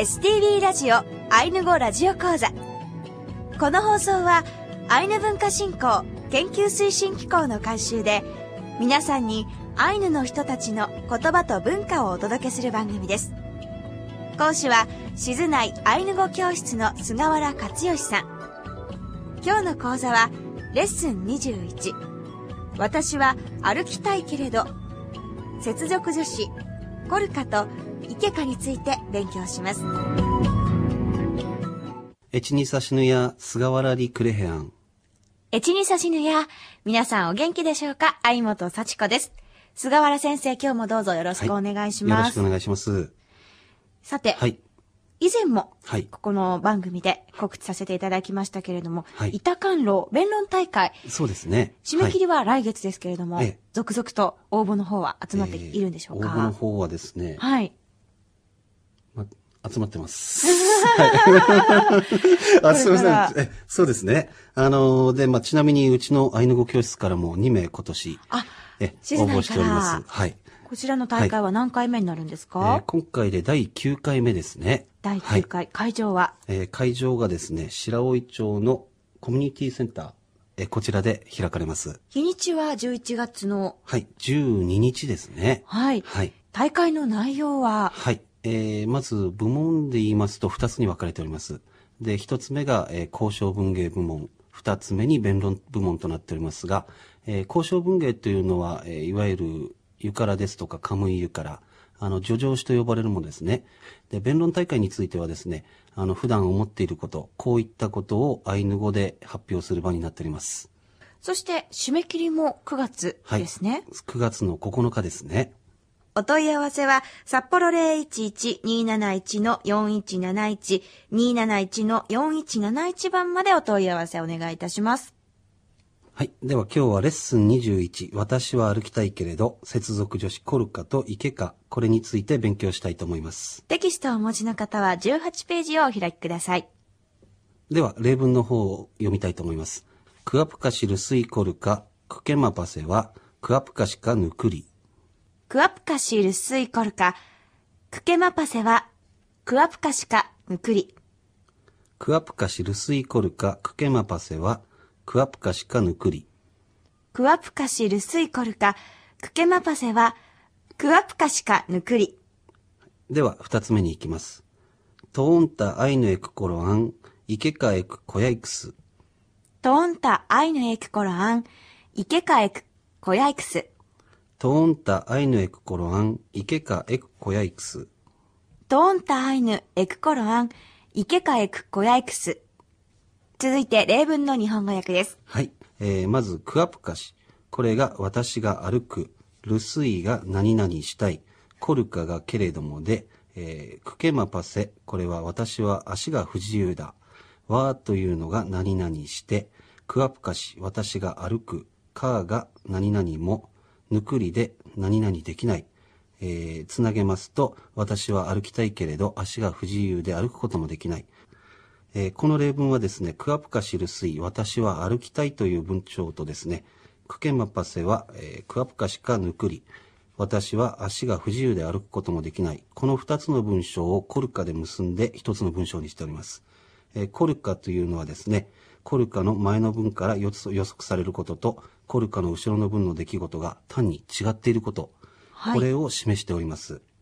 STB ラジオアイヌ語ラジオ講座。この放送はアイヌ文化振興研究推進機構の監修で、皆さんにアイヌの人たちの言葉と文化をお届けする番組です。講師は静内アイヌ語教室の菅原克義さん。今日の講座はレッスン21、私は歩きたいけれど、接続助詞コルカとイケカについて勉強します。 エチニサシヌヤ菅原リクレヘアン。 エチニサシヌヤ、皆さんお元気でしょうか。相本幸子です。菅原先生、今日もどうぞよろしくお願いします。 よろしくお願いします。 さて、 はい、 以前も、 はい、 ここの番組で告知させていただきましたけれども、 はい、 板観楼弁論大会、そうですね。締め切りは来月ですけれども、続々と応募の方は集まっているんでしょうか。 応募の方はですね、 はい。 集まってます。すみません。そうですね。で、ちなみにうちのアイヌ語教室からも2名今年、応募しております。はい。 こちらの大会は何回目になるんですか？ 今回で第9回目ですね。 第9回。はい、会場は、 会場がですね、白老町のコミュニティセンター、こちらで開かれます。 日にちは11月の、 はい、12日ですね。 はい。はい。大会の内容は、 はい。まず部門で言いますと2つに分かれております。で、1つ目が、交渉文芸部門、2つ目に弁論部門となっておりますが、交渉文芸というのは、いわゆるユカラですとかカムイユカラ、叙情詩と呼ばれるものですね。で、弁論大会についてはですね、普段思っていること、こういったことをアイヌ語で発表する場になっております。 そして締め切りも9月ですね。はい、 9月の9日ですね。 お問い合わせは、札幌 011-271-4171、271-4171 番までお問い合わせお願いいたします。 はい。では今日はレッスン21、私は歩きたいけれど、接続助詞コルカとイケカ、これについて勉強したいと思います。 テキストをお持ちの方は18ページをお開きください。 では、例文の方を読みたいと思います。クアプカシルスイコルカ、クケマパセは、クアプカシカヌクリ。 クアプカシルスイコルカ、クケマパセは、クアプカシカヌクリ。 クアプカシルスイコルカ、クケマパセは、クアプカシカヌクリ。 クアプカシルスイコルカ、クケマパセは、クアプカシカヌクリ。 では、二つ目に行きます。トーンタアイヌエクコロアン、イケカエクコヤイクス。 トーンタアイヌエクコロアン、イケカエクコヤイクス。 トーンタアイヌエクコロアン、イケカエクコヤイクス。 トーンタアイヌエクコロアン、イケカエクコヤイクス。続いて例文の日本語訳です。 はい。まず、クアプカシ。これが私が歩く。ルスイが何々したい。コルカがけれどもで、クケマパセ。これは私は足が不自由だ。ワーというのが何々して。クアプカシ、私が歩く。カーが何々も。ぬくりで何々できない。つなげますと、私は歩きたいけれど足が不自由で歩くこともできない。この例文はですね、クアプカシルスイ、私は歩きたいという文章とですね、クケマパセは、クアプカシカぬくり、私は足が不自由で歩くこともできない。この2つの文章をコルカで結んで1つの文章にしております。コルカというのはですね、コルカの前の文から予測されることと、コルカの後ろの文の出来事が単に違っていること、これを示しております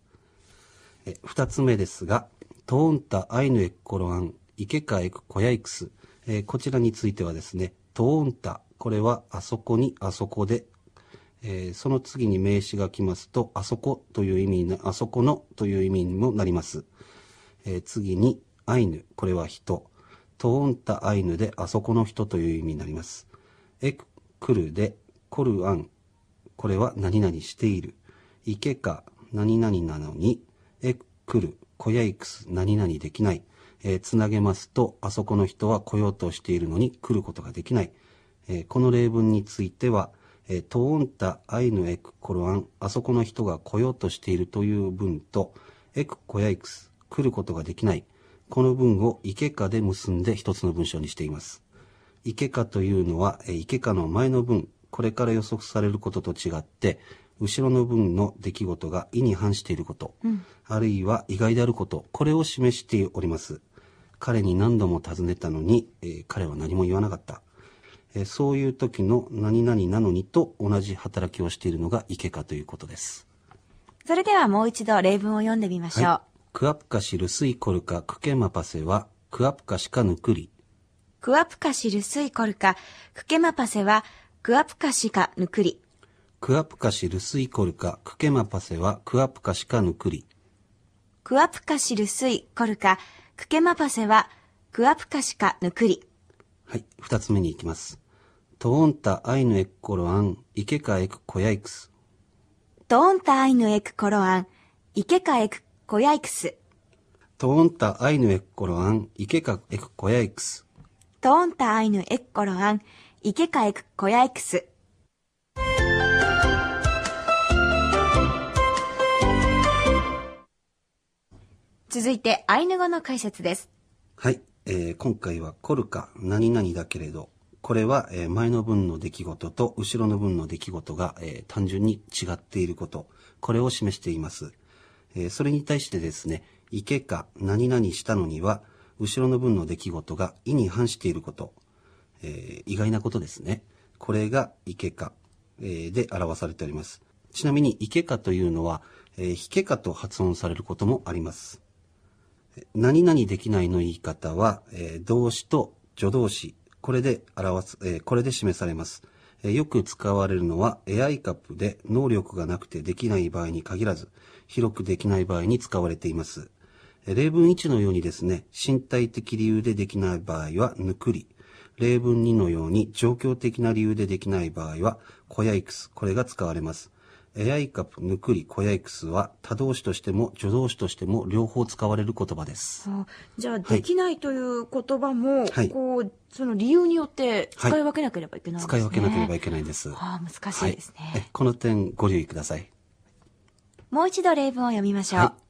。2つ目ですが、トーンタアイヌエッコロアン、イケカエクコヤイクス、こちらについてはですね、トーンタ、これはあそこにあそこで、その次に名詞が来ますと、あそこという意味に、あそこのという意味にもなります。次にアイヌ、これは人。トーンタアイヌであそこの人という意味になります。エク、来るで、コルアン、これは何々している。イケカ、何々なのに、エク、来る、コヤイクス、何々できない。つなげますと、あそこの人は来ようとしているのに来ることができない。この例文については、トーンタアイヌエクコロアン、あそこの人が来ようとしているという文と、エクコヤイクス、来ることができない。この文をイケカで結んで一つの文章にしています。イケカというのは、イケカの前の文、これから予測されることと違って、 後ろの文の出来事が意に反していること、あるいは意外であること、これを示しております。彼に何度も尋ねたのに、彼は何も言わなかった。そういう時の何々なのにと同じ働きをしているのがイケカということです。 それではもう一度例文を読んでみましょう。 はい、クアプカシルスイコルカクケマパセはクアプカシカヌクリ。 クアプカシルスイコルカクケマパセはクアプカシカヌクリ。 クアプカシルスイコルカクケマパセはクアプカシカヌクリ。 クアプカシルスイコルカクケマパセはクアプカシカヌクリ。 はい、二つ目に行きます。トーンタアイヌエッコロアンイケカエクコヤイクス。 トーンタアイヌエクコロアンイケカエクコヤイクス。 トーンタアイヌエッコロアンイケカエクコヤイクス。 トーンタアイヌエッコロアンイケカエクコヤイクス。続いてアイヌ語の解説です。 はい、今回はコルカ何々だけれど、これは前の文の出来事と後ろの文の出来事が単純に違っていること、これを示しています。それに対してですね、イケカ何々したのには後ろの文の出来事が意に反していること、意外なことですね。これがイケカ、で表されております。ちなみにイケカというのは、ヒケカと発音されることもあります。何々できないの言い方は、動詞と助動詞、これで示されます。よく使われるのはエアイカップで能力がなくてできない場合に限らず、広くできない場合に使われています。例文1のようにですね、身体的理由でできない場合はぬくり。例文2のように状況的な理由でできない場合はコヤイクス、これが使われます。エアイカプ、ぬくり、コヤイクスは他動詞としても助動詞としても両方使われる言葉です。 じゃあ、できないという言葉も、 はい、 その理由によって使い分けなければいけないんですね。 使い分けなければいけないんです。 難しいですね、 はい、この点ご留意ください。 もう一度例文を読みましょう。 はい、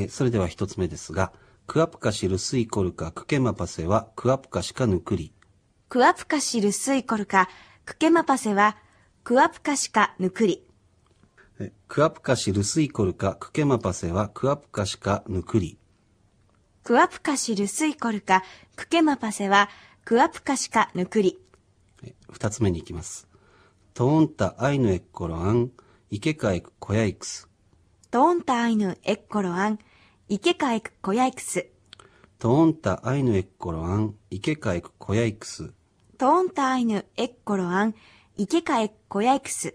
それでは一つ目ですが、クアプカシルスイコルカクケマパセはクアプカシカヌクリ。 クアプカシルスイコルカクケマパセはクアプカシカヌクリ。 クアプカシルスイコルカクケマパセはクアプカシカヌクリ。 クアプカシルスイコルカクケマパセはクアプカシカヌクリ。 二つ目に行きます。トーンタアイヌエッコロアンイケカエクコヤイクス。 トーンタアイヌエッコロアンイケカエクコヤイクス。 トーンタアイヌエッコロアンイケカエクコヤイクス。 トーンタアイヌエッコロアンイケカエクコヤイクス。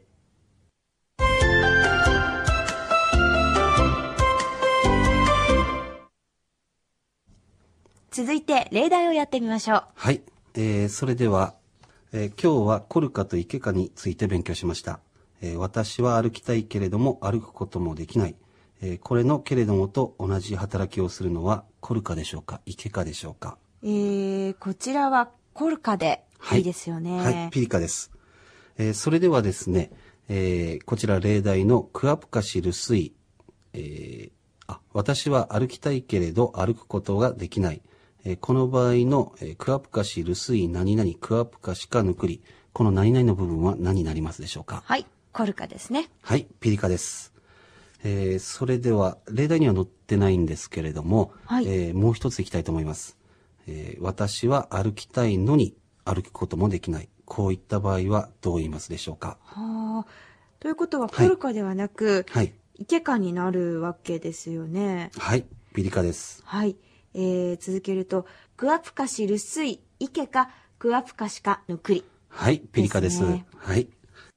続いて例題をやってみましょう。 はい、それでは、今日はコルカとイケカについて勉強しました。私は歩きたいけれども歩くこともできない。これのけれどもと同じ働きをするのはコルカでしょうか、イケカでしょうか。 こちらはコルカでいいですよね。 はい、ピリカです。それではですね、こちら例題のクアプカシルスイ、私は歩きたいけれど歩くことができない。この場合のクアプカシルスイ何々クアプカシカヌクリ、この何々の部分は何になりますでしょうか。 はい、コルカですね。 はい、ピリカです。それでは例題には載ってないんですけれども、 はい、 もう一ついきたいと思います。私は歩きたいのに歩くこともできない。こういった場合はどう言いますでしょうか。 ということはコルカではなく、 はい、 イケカになるわけですよね。 はい、ピリカです。 はい、続けるとクアプカシルスイイケカクアプカシカヌクリ。 はい、ピリカです。はい。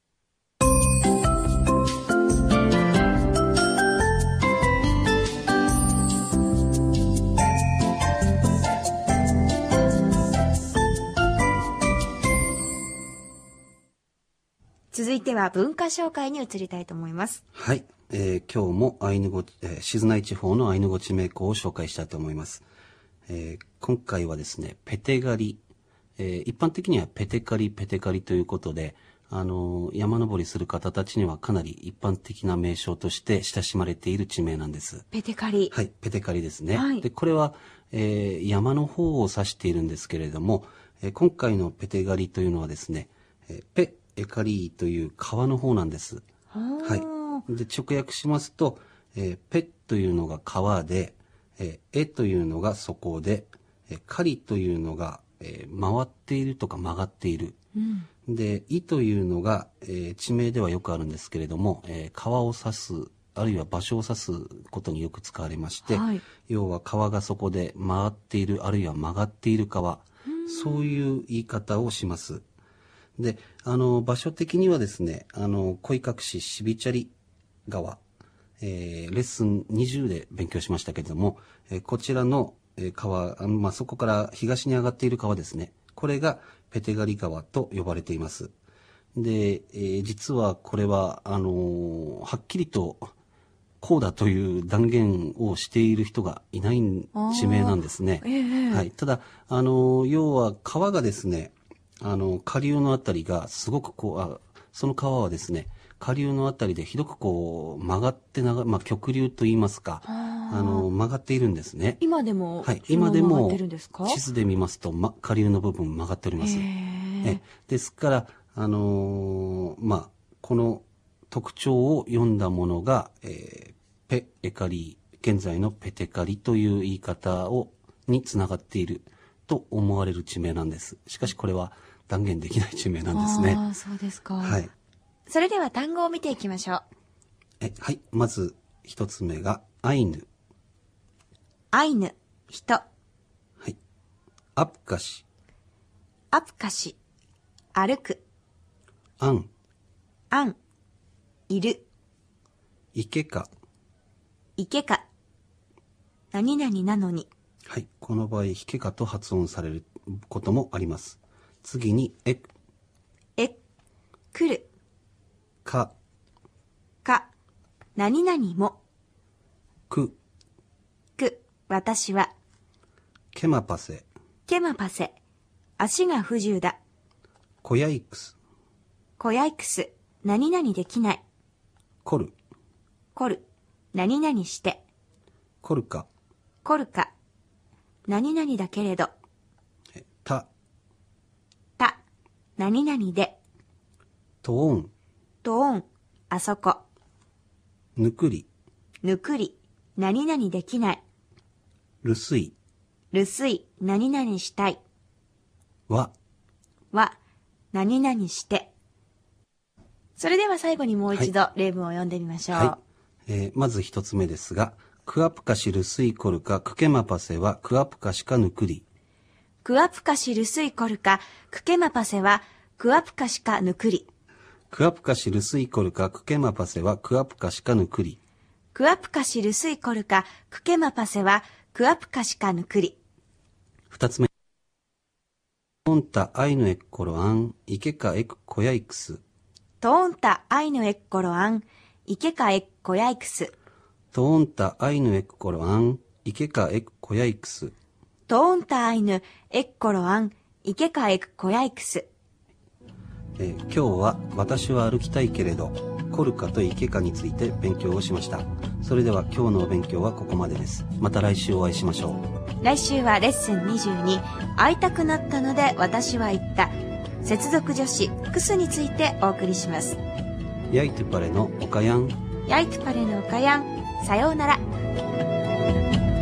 続いては文化紹介に移りたいと思います。 はい、今日もアイヌ語、静内地方のアイヌ語地名校を紹介したいと思います。今回はですね、ペテガリ、一般的にはペテカリということで、山登りする方たちにはかなり一般的な名称として親しまれている地名なんです。 ペテカリ。 はい、ペテカリですね。 はい、 で、これは、山の方を指しているんですけれども、今回のペテガリというのはですね、ペエカリという川の方なんです。はい。 で、直訳しますと、ペというのが川で、エというのが底で、カリというのが、回っているとか曲がっている。で、イというのが、地名ではよくあるんですけれども、川を指す、あるいは場所を指すことによく使われまして、要は川がそこで回っている、あるいは曲がっている川、そういう言い方をします。で、場所的にはですね、恋隠しシビチャリ川、レッスン20で勉強しましたけれども、こちらの川、そこから東に上がっている川ですね。これがペテガリ川と呼ばれています。で、実はこれは、はっきりとこうだという断言をしている人がいない地名なんですね。はい。ただ、要は川がですね、下流のあたりがすごくその川はですね、下流のあたりでひどく曲がって極流と言いますか、曲がっているんですね。 今でも、 はい、今でも地図で見ますと、下流の部分曲がっております。ですから、この特徴を読んだものが、ペエカリ、現在のペテカリという言い方につながっていると思われる地名なんです。しかしこれは断言できない地名なんですね。 そうですか。 はい。 それでは単語を見ていきましょう。 はい。まず一つ目がアイヌ。 アイヌ、人。 はい。アプカシ。 アプカシ、歩く。 アン。 アン、いる。 イケカ。 イケカ、何々なのに。 はい。この場合、ヒケカと発音されることもあります。次に、来る。 か、 何々も。 く、 私は。 ケマパセ。 ケマパセ、足が不自由だ。 コヤイクス。 コヤイクス、何々できない。 コル。 何々して。 コルカ。 何々だけれど。 た。 何々で。 トーン。 あそこ。 ぬくり。 何々できない。 るすい。 何々したい。 わ。 何々して。それでは最後にもう一度例文を読んでみましょう。 はい。まず一つ目ですが、クアプカシルスイコルカクケマパセはクアプカシかぬくり。 クアプカシルスイコルカクケマパセはクアプカシかぬくり。 クアプカシルスイコルカクケマパセはクアプカシかぬくり。 クアプカシルスイコルカクケマパセはクアプカシかぬくり。 二つ目。トンタアイヌエッコロアン、イケカエクコヤイクス。 トーンタアイヌエッコロアン、イケカエクコヤイクス。 トーンタアイヌエッコロアン、イケカエクコヤイクス。 トーンタアイヌエッコロアン、イケカエクコヤイクス。 今日は私は歩きたいけれど、コルカとイケカについて勉強をしました。それでは今日のお勉強はここまでです。また来週お会いしましょう。 来週はレッスン22、会いたくなったので私は言った。接続助詞クスについてお送りします。 ヤイトゥパレのオカヤン。 ヤイトゥパレのオカヤン。さようなら。